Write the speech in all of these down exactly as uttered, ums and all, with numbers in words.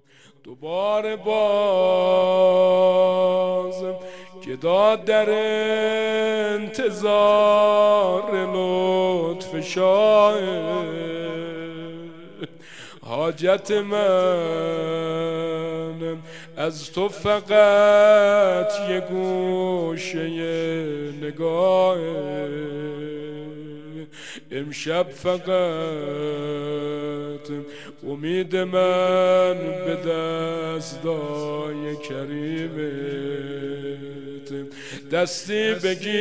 دوباره باز گدا در انتظار لطف شاه حاجت من از تو فقط یه گوشه نگاه امشب فقط امید من به دستای کریمت دستی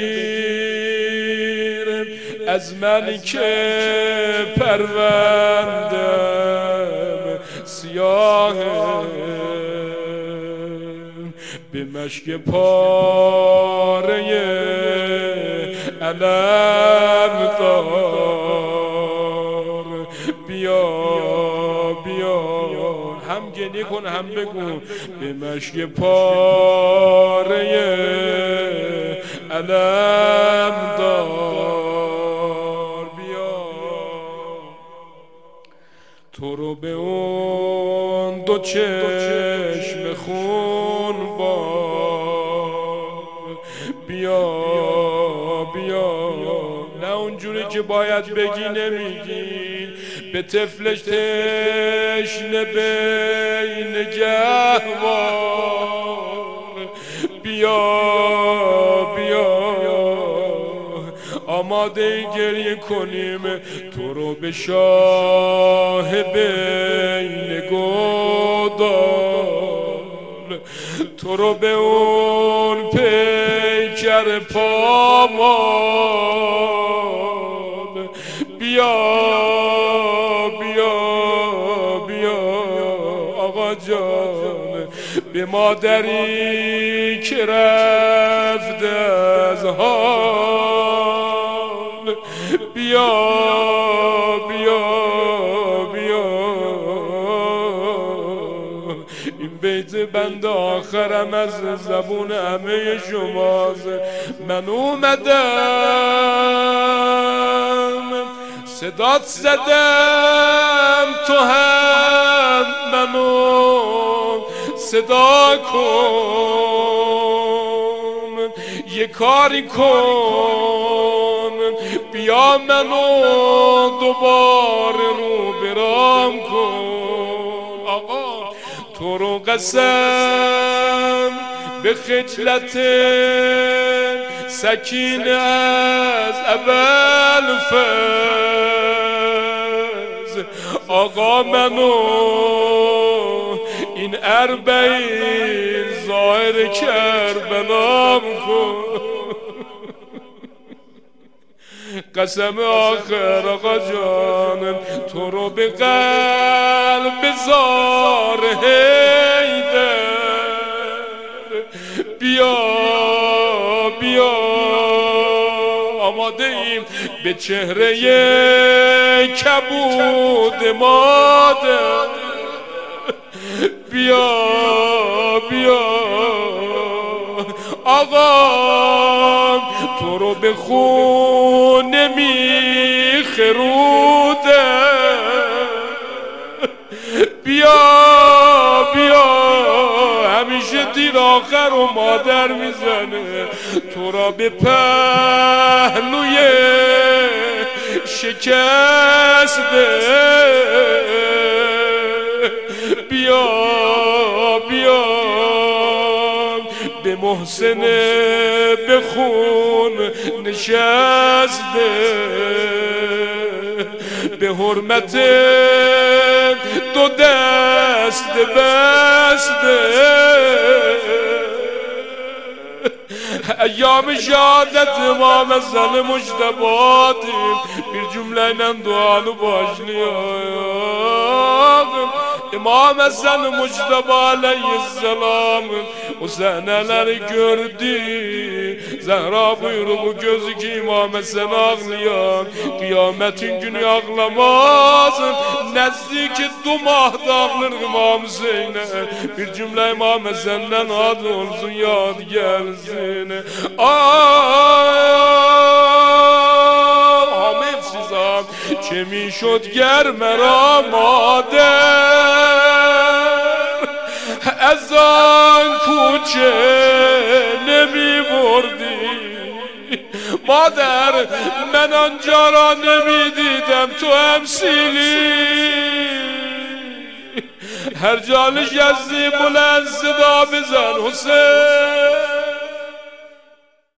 بگیر از من که پروندم سیاه به مشک پاره علم دار بیا بیا هم گریه کن هم بگو به مشک پاره علم دار بیا تو رو به اون دو چشم خون بار بیا بیا نه اونجوری که باید بگی نمیگی به طفلش تشنه بین گهوار بیا بیا آماده گریه کنیم تو رو به شاه بین گودال تو رو به اون پیکر پامان بیا بیا بیا آقا جان به مادری که رفت از حال بیا بیا بیا این بیت بند آخرم از زبون همه شماست من اومدم صدات زدم تو هم منو صدا کن یه کاری کن بیا منو دوباره رو برام کن آقا تو رو قسم به خجلت سکینه از اول فز آقا منو این اربعین ظاهر کربلام کن قسم آخر آقا جانم تو رو به قلب زار حیدر بیا بیا آماده ایم به چهره کبود مادر بیا بیا آقا تو رو به خون میخروده بیا بیا همیشه تیر آخر و مادر میزنه تو را به پهلوی شکسته بیا بیا به محسن به خون نشسته به حرمت دو دست بسته ایام شهادت امام زن مجتباتیم bir cümleyle duanı başlayalım İmam Hasan Mustafa aleyhisselam o seneleri gördü Zehra buyruğu gözü ki İmam Hasan ağlayan kıyametin günü ağlamaz nezdiki dumah dağılır İmam Hüseyin'e bir cümle İmam Hasan'dan ad olsun yad gelsin آمد سیزم چه می شد گر مرا مادر چه نمی بردی مادر، من آنجا را نمی دیدم تو همسیلی. هر جا نشستی بلند صدا بزن حسین،